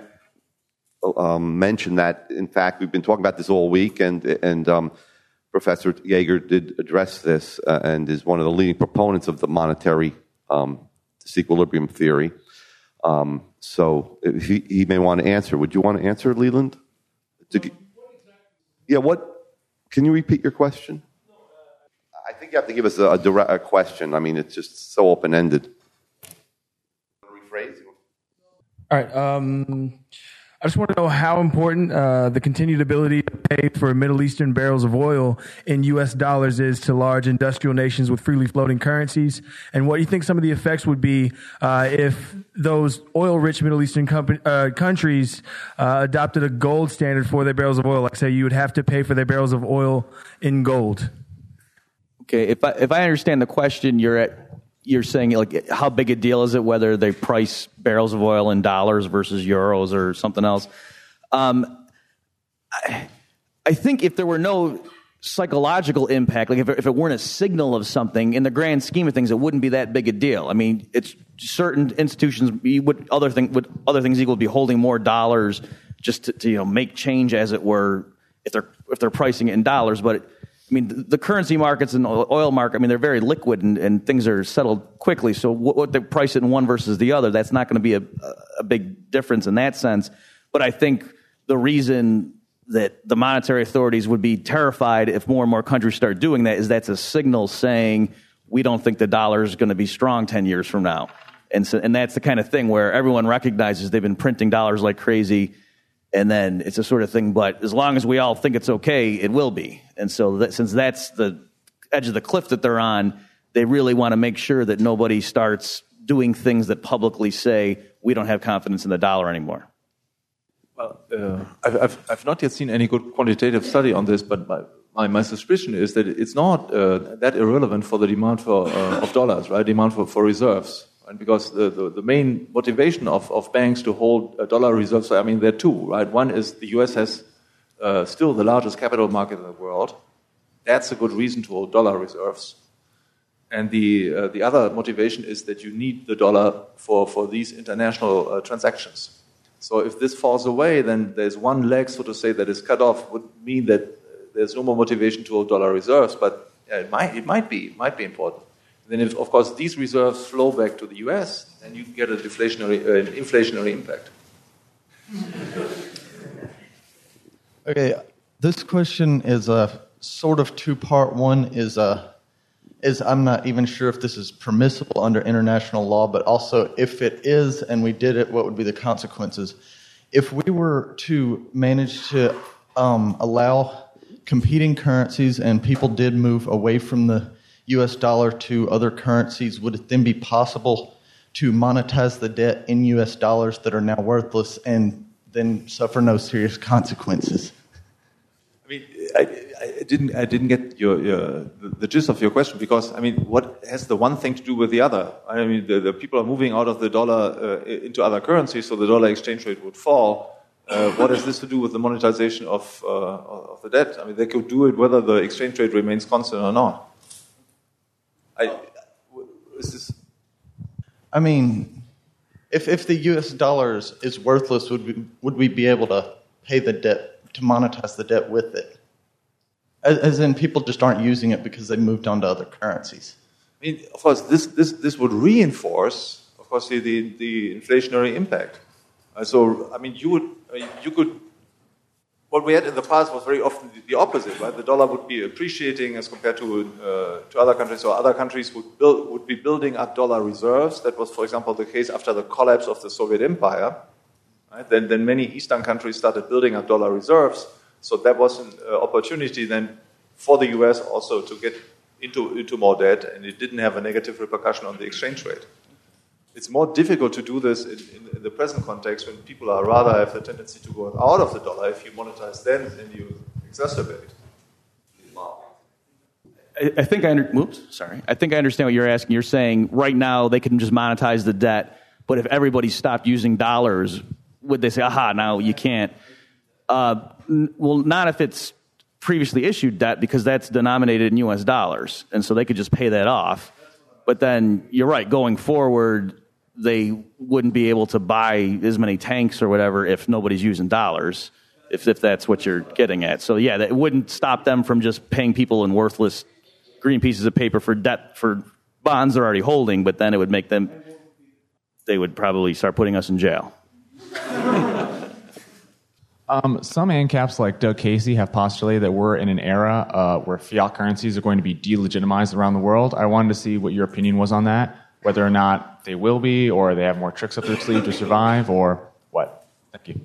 um, mention that, in fact, we've been talking about this all week, and and um, Professor Yeager did address this uh, and is one of the leading proponents of the monetary um, disequilibrium theory. Um, so he, he may want to answer. Would you want to answer, Leland? To, yeah, what? Can you repeat your question? I think you have to give us a, a direct a question. I mean, it's just so open-ended. Rephrase. All right. Um, I just want to know how important uh, the continued ability to pay for Middle Eastern barrels of oil in U S dollars is to large industrial nations with freely floating currencies, and what you think some of the effects would be uh, if those oil-rich Middle Eastern company, uh, countries uh, adopted a gold standard for their barrels of oil. Like, say, you would have to pay for their barrels of oil in gold. Okay, if I, if I understand the question, you're at you're saying, like, how big a deal is it whether they price barrels of oil in dollars versus euros or something else? Um, I, I think if there were no psychological impact, like if it, if it weren't a signal of something, in the grand scheme of things, it wouldn't be that big a deal. I mean, it's certain institutions would other thing would other things equal be holding more dollars just to, to you know make change, as it were, if they're if they're pricing it in dollars, but. It, I mean, the, the currency markets and the oil market, I mean, they're very liquid and, and things are settled quickly. So what, what they price it in one versus the other, that's not going to be a, a big difference in that sense. But I think the reason that the monetary authorities would be terrified if more and more countries start doing that is that's a signal saying we don't think the dollar is going to be strong ten years from now. And so, and that's the kind of thing where everyone recognizes they've been printing dollars like crazy. And then it's a sort of thing, but as long as we all think it's okay, it will be. And so that, since that's the edge of the cliff that they're on, they really want to make sure that nobody starts doing things that publicly say, we don't have confidence in the dollar anymore. Well, uh, I've, I've, I've not yet seen any good quantitative study on this, but my, my, my suspicion is that it's not uh, that irrelevant for the demand for, uh, of dollars, right? Demand for, for reserves. And because the, the, the main motivation of, of banks to hold uh, dollar reserves, I mean, there are two, right? One is the U S has uh, still the largest capital market in the world. That's a good reason to hold dollar reserves. And the uh, the other motivation is that you need the dollar for, for these international uh, transactions. So if this falls away, then there's one leg, so to say, that is cut off, would mean that there's no more motivation to hold dollar reserves, but yeah, it might it might be it might be important. Then, if, of course, these reserves flow back to the U S, then you get a deflationary, uh, an inflationary impact. Okay, this question is a sort of two-part. One is a, is I'm not even sure if this is permissible under international law, but also if it is and we did it, what would be the consequences? If we were to manage to um, allow competing currencies and people did move away from the U S dollar to other currencies, would it then be possible to monetize the debt in U S dollars that are now worthless and then suffer no serious consequences? I mean, I, I didn't I didn't get your, your the, the gist of your question, because I mean, what has the one thing to do with the other? I mean, the, the people are moving out of the dollar uh, into other currencies, so the dollar exchange rate would fall. Uh, what has this to do with the monetization of uh, of the debt? I mean, they could do it whether the exchange rate remains constant or not. I, is this? I mean, if if the U S dollars is worthless, would we would we be able to pay the debt, to monetize the debt with it? As, as in, people just aren't using it because they moved on to other currencies. I mean, of course, this this this would reinforce, of course, the the, the inflationary impact. Uh, so, I mean, you would, I mean, you could, what we had in the past was very often the, the opposite, right? The dollar would be appreciating as compared to uh, to other countries, or other countries would build, would be building up dollar reserves. That was, for example, the case after the collapse of the Soviet Empire. Right? Then, then many Eastern countries started building up dollar reserves. So that was an uh, opportunity then for the U S also to get into, into more debt, and it didn't have a negative repercussion on the exchange rate. It's more difficult to do this in, in, in the present context when people are rather have the tendency to go out of the dollar. If you monetize then, then you exacerbate. I, I think I under, oops, sorry. I think I understand what you're asking. You're saying right now they can just monetize the debt, but if everybody stopped using dollars, would they say, aha, now you can't? Uh, n- well, not if it's previously issued debt, because that's denominated in U S dollars, and so they could just pay that off. But then you're right, going forward, they wouldn't be able to buy as many tanks or whatever if nobody's using dollars, if, if that's what you're getting at. So yeah, that wouldn't stop them from just paying people in worthless green pieces of paper for debt, for bonds they're already holding, but then it would make them, they would probably start putting us in jail. Um, some ANCAPs like Doug Casey have postulated that we're in an era uh, where fiat currencies are going to be delegitimized around the world. I wanted to see what your opinion was on that, whether or not they will be, or they have more tricks up their sleeve to survive, or what. Thank you.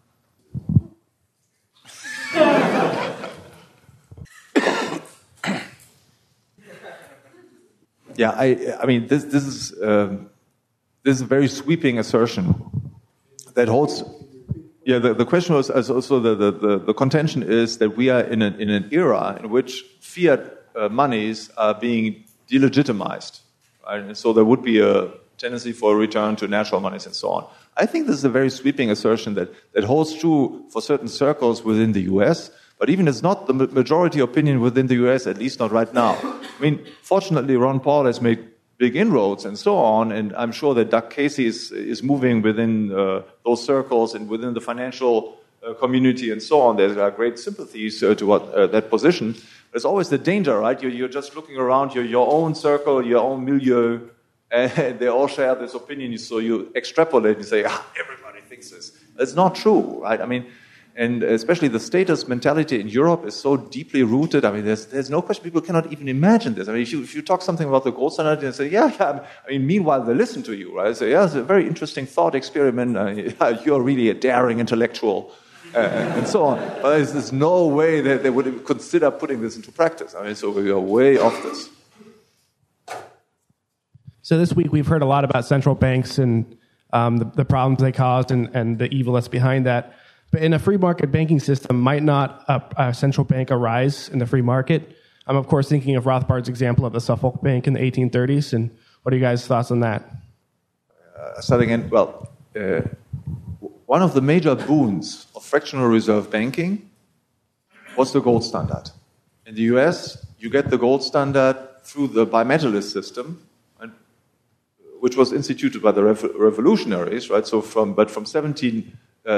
Yeah, I, I mean, this, this is um, this is a very sweeping assertion that holds. Yeah, the, the question was also the, the, the contention is that we are in an in an era in which fiat uh, monies are being delegitimized, right? And so there would be a tendency for a return to natural monies and so on. I think this is a very sweeping assertion that, that holds true for certain circles within the U S, but even it's not the majority opinion within the U S, at least not right now. I mean, fortunately, Ron Paul has made big inroads and so on, and I'm sure that Doug Casey is, is moving within uh, those circles and within the financial uh, community and so on. There are great sympathies uh, to what, uh, that position. There's always the danger, right? You're, you're just looking around your, your own circle, your own milieu, and they all share this opinion, so you extrapolate and say, ah, everybody thinks this. It's not true, right? I mean, and especially the status mentality in Europe is so deeply rooted. I mean, there's there's no question. People cannot even imagine this. I mean, if you, if you talk something about the gold standard, they say, yeah, yeah. I mean, meanwhile, they listen to you, right? They say, yeah, it's a very interesting thought experiment. Uh, you're really a daring intellectual, uh, and so on. But there's, there's no way that they would consider putting this into practice. I mean, so we are way off this. So this week we've heard a lot about central banks and um, the, the problems they caused and, and the evil that's behind that. But in a free market banking system, might not a, a central bank arise in the free market? I'm, of course, thinking of Rothbard's example of the Suffolk Bank in the eighteen thirties. And what are you guys' thoughts on that? Uh, starting in, well, uh, one of the major boons of fractional reserve banking was the gold standard. In the U S, you get the gold standard through the bimetallist system, and, which was instituted by the rev- revolutionaries, right? So from, but from seventeen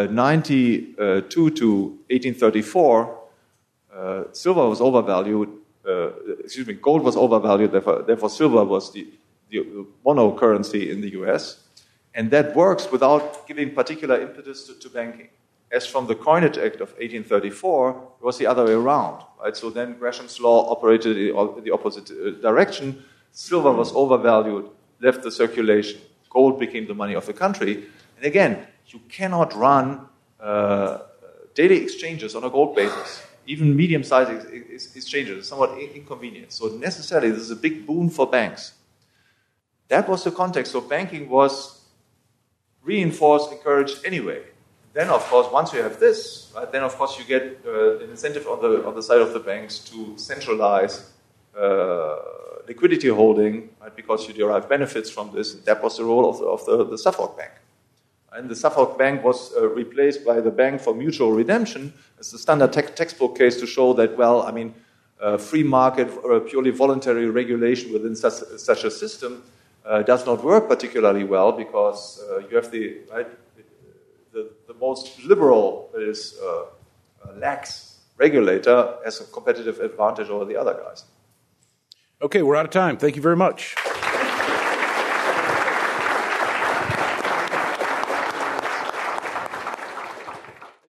ninety-two to eighteen thirty-four, uh, silver was overvalued, uh, excuse me, gold was overvalued, therefore, therefore silver was the, the mono currency in the U S, and that works without giving particular impetus to, to banking. As from the Coinage Act of eighteen thirty-four, it was the other way around, right? So then Gresham's law operated in the opposite direction. Silver was overvalued, left the circulation. Gold became the money of the country. And again, you cannot run uh, daily exchanges on a gold basis. Even medium-sized ex- ex- exchanges are somewhat in- inconvenient. So necessarily, this is a big boon for banks. That was the context. So banking was reinforced, encouraged anyway. Then, of course, once you have this, right, then, of course, you get uh, an incentive on the on the side of the banks to centralize uh, liquidity holding, right, because you derive benefits from this. And that was the role of the, of the, the Suffolk Bank. And the Suffolk Bank was uh, replaced by the Bank for Mutual Redemption as the standard te- textbook case to show that, well, I mean, uh, free market or purely voluntary regulation within such, such a system uh, does not work particularly well because uh, you have the, right, the, the most liberal, that is, uh, uh, lax regulator has a competitive advantage over the other guys. Okay, we're out of time. Thank you very much.